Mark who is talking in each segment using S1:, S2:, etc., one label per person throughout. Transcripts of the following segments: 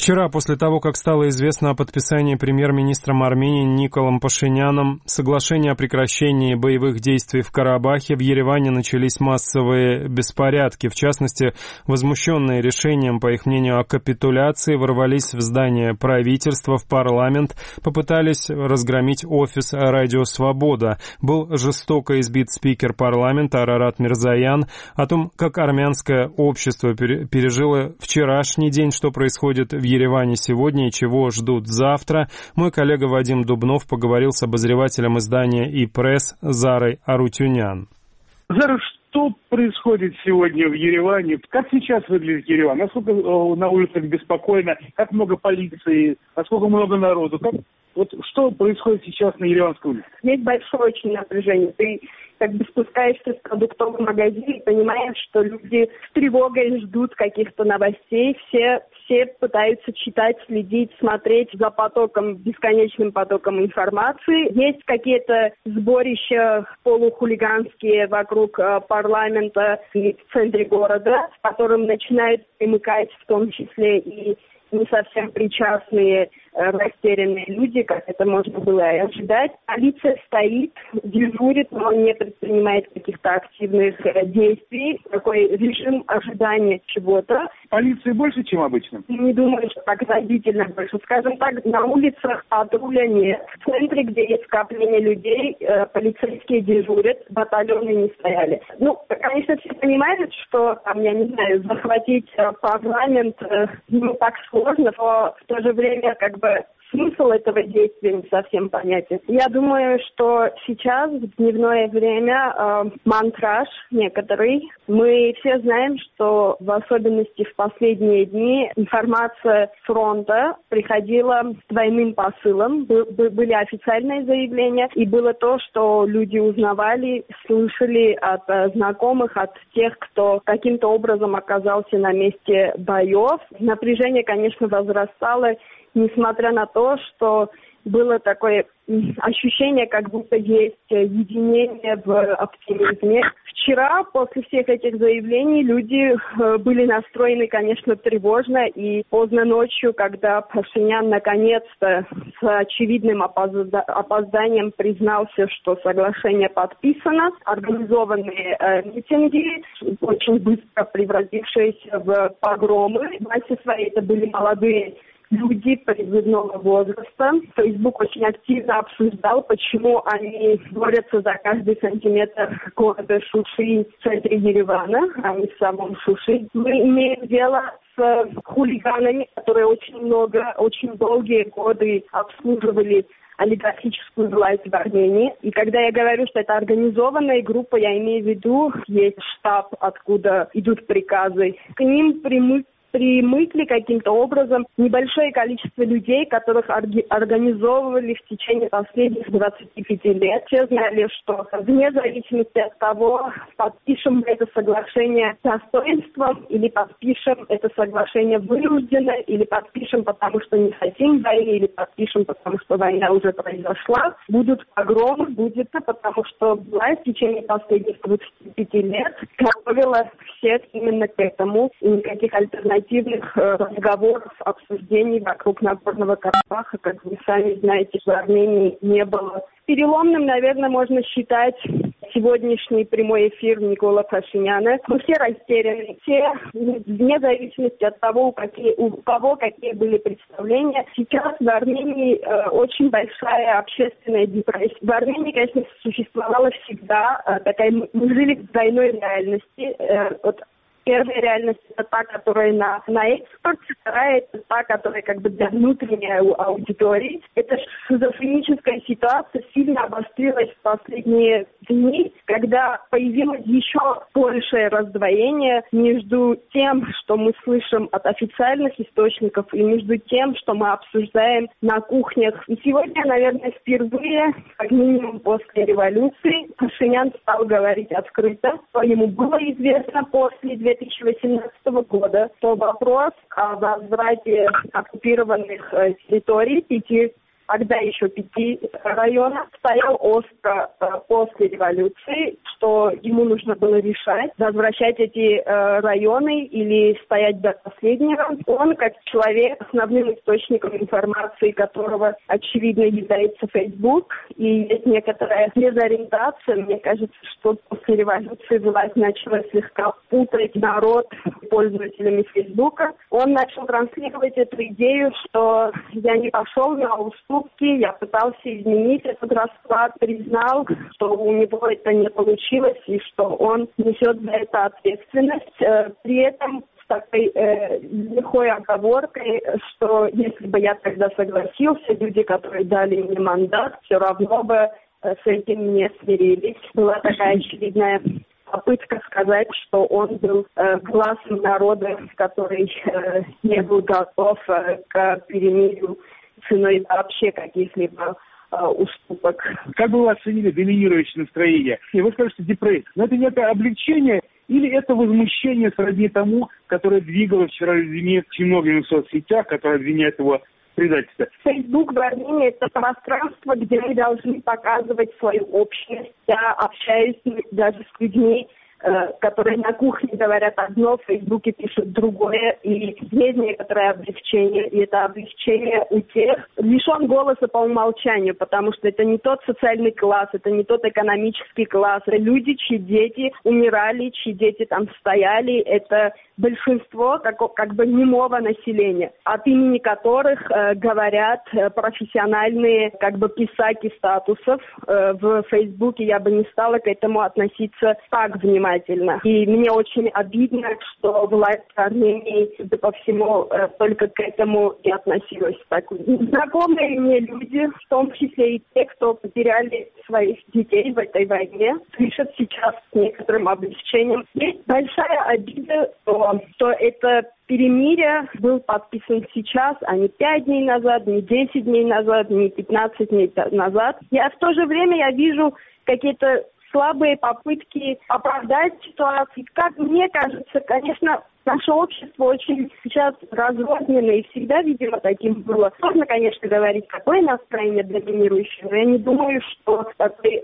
S1: Вчера, после того, как стало известно о подписании премьер-министром Армении Николом Пашиняном соглашения о прекращении боевых действий в Карабахе, в Ереване начались массовые беспорядки. В частности, возмущенные решением, по их мнению, о капитуляции, ворвались в здание правительства, в парламент, попытались разгромить офис «Радио Свобода». Был жестоко избит спикер парламента Арарат Мирзоян. О том, как армянское общество пережило вчерашний день, что происходит в Ереване сегодня и чего ждут завтра, мой коллега Вадим Дубнов поговорил с обозревателем издания «И-пресс» Зарой Арутюнян.
S2: Зара, что происходит сегодня в Ереване? Как сейчас выглядит Ереван? Насколько на улицах беспокойно? Как много полиции? Насколько много народу? Что происходит сейчас на Ереванской улице?
S3: Есть большое очень напряжение. Ты как бы спускаешься в продуктовый магазин и понимаешь, что люди с тревогой ждут каких-то новостей. Все пытаются читать, следить, смотреть за бесконечным потоком информации. Есть какие-то сборища полухулиганские вокруг парламента и в центре города, к которым начинают примыкать в том числе и не совсем причастные, растерянные люди, как это можно было и ожидать. Полиция стоит, дежурит, но не предпринимает каких-то активных действий. Такой режим ожидания чего-то.
S2: Полиции больше, чем обычно?
S3: Не думаю, что так значительно больше. Скажем так, на улицах патруля нет. В центре, где есть скопление людей, полицейские дежурят, батальоны не стояли. Конечно, все понимают, что, захватить парламент не так сложно, но в то же время смысл этого действия не совсем понятен. Я думаю, что сейчас, в дневное время, мантраж некоторый. Мы все знаем, что в особенности в последние дни информация с фронта приходила с двойным посылом. Были официальные заявления, и было то, что люди узнавали, слышали от знакомых, от тех, кто каким-то образом оказался на месте боев. Напряжение, конечно, возрастало, несмотря на то, что было такое ощущение, как будто есть единение в оптимизме. Вчера, после всех этих заявлений, люди были настроены, конечно, тревожно, и поздно ночью, когда Пашинян наконец-то с очевидным опозданием признался, что соглашение подписано, организованные митинги, очень быстро превратившиеся в погромы. В массе своей это были молодые люди призывного возраста. Facebook очень активно обсуждал, почему они борются за каждый сантиметр города Шуши в центре Еревана, а не в самом Шуши. Мы имеем дело с хулиганами, которые очень долгие годы обслуживали олигархическую власть в Армении. И когда я говорю, что это организованная группа, я имею в виду, есть штаб, откуда идут приказы. К ним примыкли каким-то образом небольшое количество людей, которых организовывали в течение последних 25 лет. Все знали, что вне зависимости от того, подпишем мы это соглашение с достоинством, или подпишем это соглашение вынужденно, или подпишем, потому что не хотим войны, или подпишем, потому что война уже произошла. Будут погромы, потому что власть в течение последних 25 лет готовила всех именно к этому, и никаких альтернативных разговоров, обсуждений вокруг Нагорного Карабаха, как вы сами знаете, в Армении не было. Переломным, наверное, можно считать сегодняшний прямой эфир Никола Пашиняна. Мы все растеряны, все, вне зависимости от того, у кого какие были представления. Сейчас в Армении очень большая общественная депрессия. В Армении, конечно, существовала всегда мы жили в двойной реальности. Первая реальность – это та, которая на экспорт, вторая – это та, которая для внутренней аудитории. Эта шизофреническая ситуация сильно обострилась в последние дни, когда появилось еще большее раздвоение между тем, что мы слышим от официальных источников, и между тем, что мы обсуждаем на кухнях. И сегодня, наверное, впервые, как минимум после революции, Пашинян стал говорить открыто, что ему было известно после 2018 года, что вопрос о возврате оккупированных территорий 5 тогда еще 5 районах, стоял остро после революции, что ему нужно было решать, возвращать эти районы или стоять до последнего. Он, как человек, основным источником информации которого, очевидно, является Facebook, и есть некоторая дезориентация. Мне кажется, что после революции власть начала слегка путать народ пользователями Фейсбука. Он начал транслировать эту идею, что я не пошел на уступки, я пытался изменить этот расклад, признал, что у него это не получилось и что он несет за это ответственность. При этом с такой лихой оговоркой, что если бы я тогда согласился, люди, которые дали мне мандат, все равно бы с этим не смирились. Была такая очевидная попытка сказать, что он был глазом народа, который не был готов к перемирию ценой вообще каких-либо уступок.
S2: Как бы вы оценили доминирующее настроение? И вы скажете депрессия. Но это некое облегчение или это возмущение сродни тому, которое двигало вчера людьми очень многими в соцсетях, которые обвиняют его в предательстве?
S3: Facebook в Армении — это пространство, где мы должны показывать свою общность. Я общаюсь даже с людьми, которые на кухне говорят одно, в Фейсбуке пишут другое, и есть некоторое облегчение, и это облегчение у тех лишен голоса по умолчанию, потому что это не тот социальный класс, это не тот экономический класс, это люди, чьи дети умирали, чьи дети там стояли, это большинство как бы немого населения, от имени которых говорят профессиональные как бы писаки статусов. В Фейсбуке я бы не стала к этому относиться так внимательно. И мне очень обидно, что власть Армении, судя по всему, только к этому и относилась так. Знакомые мне люди, в том числе и те, кто потеряли своих детей в этой войне, слышат сейчас с некоторым облегчением. Есть большая обида, что это перемирие был подписан сейчас, а не 5 дней назад, не 10 дней назад, не 15 дней назад. В то же время я вижу какие-то слабые попытки оправдать ситуацию. Как мне кажется, конечно, наше общество очень сейчас разрознено и всегда, видимо, таким было. Сложно, конечно, говорить, какое настроение доминирующее, но я не думаю, что такой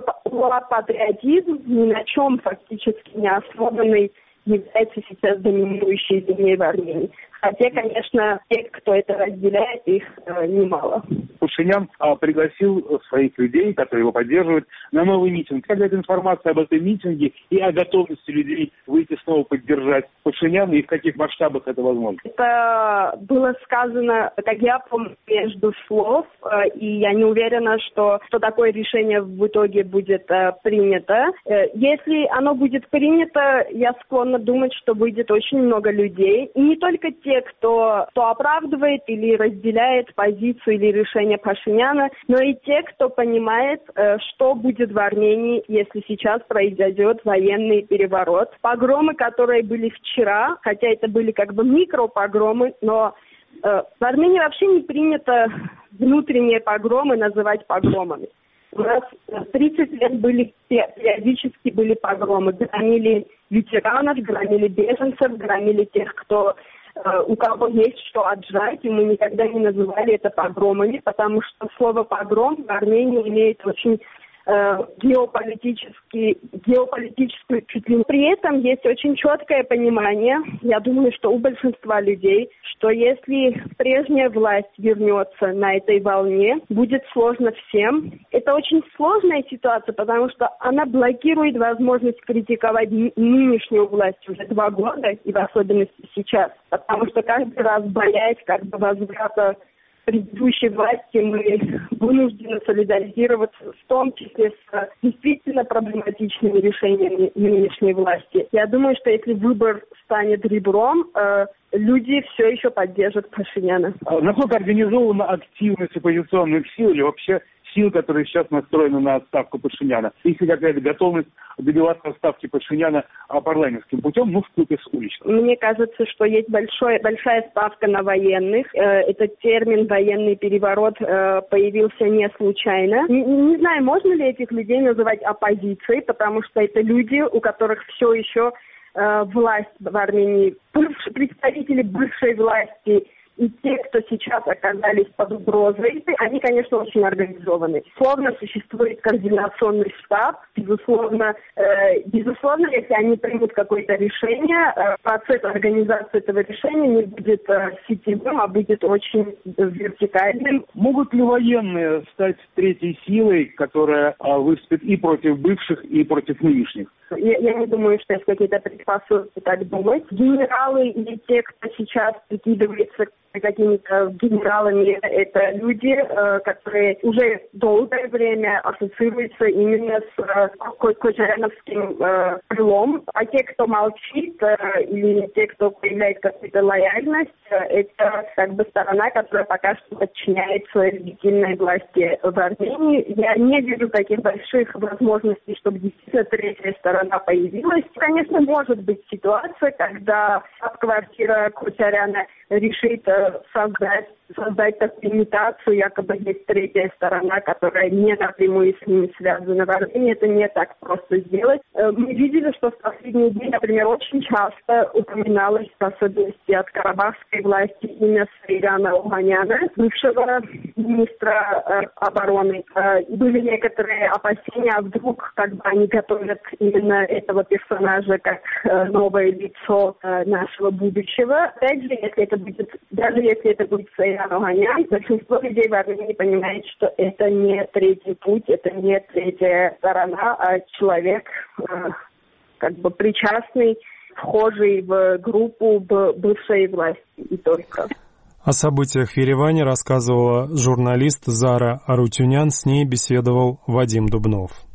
S3: патриотизм ни на чем фактически не основанный является сейчас доминирующей линией в Армении. Хотя, конечно, те, кто это разделяет, их немало.
S2: Пашинян пригласил своих людей, которые его поддерживают, на новый митинг. Когда эта информация об этом митинге и о готовности людей выйти снова поддержать Пашиняна, и в каких масштабах это возможно?
S3: Это было сказано, как я помню, между слов, и я не уверена, что такое решение в итоге будет принято. Если оно будет принято, я склонна думать, что выйдет очень много людей, и не только те, кто оправдывает или разделяет позицию или решение Пашиняна, но и те, кто понимает, что будет в Армении, если сейчас произойдет военный переворот. Погромы, которые были вчера, хотя это были как бы микропогромы, но в Армении вообще не принято внутренние погромы называть погромами. У нас 30 лет периодически были погромы. Громили ветеранов, громили беженцев, громили тех, у кого есть что отжать, и мы никогда не называли это погромами, потому что слово «погром» в Армении имеет очень геополитическую чутлину. При этом есть очень четкое понимание, я думаю, что у большинства людей, что если прежняя власть вернется на этой волне, будет сложно всем. Это очень сложная ситуация, потому что она блокирует возможность критиковать нынешнюю власть уже 2 года, и в особенности сейчас, потому что каждый раз боясь как бы возврата предыдущей власти, мы вынуждены солидаризироваться в том числе с действительно проблематичными решениями нынешней власти. Я думаю, что если выбор станет ребром, люди все еще поддержат Пашиняна.
S2: Насколько организована активность оппозиционных сил или вообще сил, которые сейчас настроены на отставку Пашиняна? Есть ли какая-то готовность добиваться отставки Пашиняна парламентским путем, вкупе с уличным?
S3: Мне кажется, что есть большая ставка на военных. Этот термин «военный переворот» появился не случайно. Не знаю, можно ли этих людей называть оппозицией, потому что это люди, у которых все еще власть в Армении, представители бывшей власти И те, кто сейчас оказались под угрозой, они, конечно, очень организованы. Безусловно, существует координационный штаб. Безусловно, если они примут какое-то решение, процесс организации этого решения не будет сетевым, а будет очень вертикальным.
S2: Могут ли военные стать третьей силой, которая выступит и против бывших, и против нынешних?
S3: Я не думаю, что есть какие-то предпосылки так думать. Генералы или те, кто сейчас прикидывается какими-то генералами, это люди, которые уже долгое время ассоциируются именно с кочаряновским крылом. А те, кто молчит, или те, кто проявляет какую-то лояльность, это как бы сторона, которая пока что подчиняется легитимной власти в Армении. Я не вижу таких больших возможностей, чтобы действительно третья сторона появилась. Конечно, может быть ситуация, когда штаб-квартира Кочаряна решит создать такую имитацию, якобы есть третья сторона, которая не напрямую с ними связана. В Армении это не так просто сделать. Мы видели, что в последние дни, например, очень часто упоминалось, в особенности от карабахской власти, имя Сайрана Оганяна, бывшего министра обороны. Были некоторые опасения, а вдруг как бы они готовят именно этого персонажа как новое лицо нашего будущего. Опять же, даже если это будет Сайран Оганян, большинство людей в Армении понимает, что это не третий путь, это не третья сторона, а человек как бы причастный, вхожий в группу бывшей власти и только.
S1: О событиях в Ереване рассказывала журналист Зара Арутюнян, с ней беседовал Вадим Дубнов.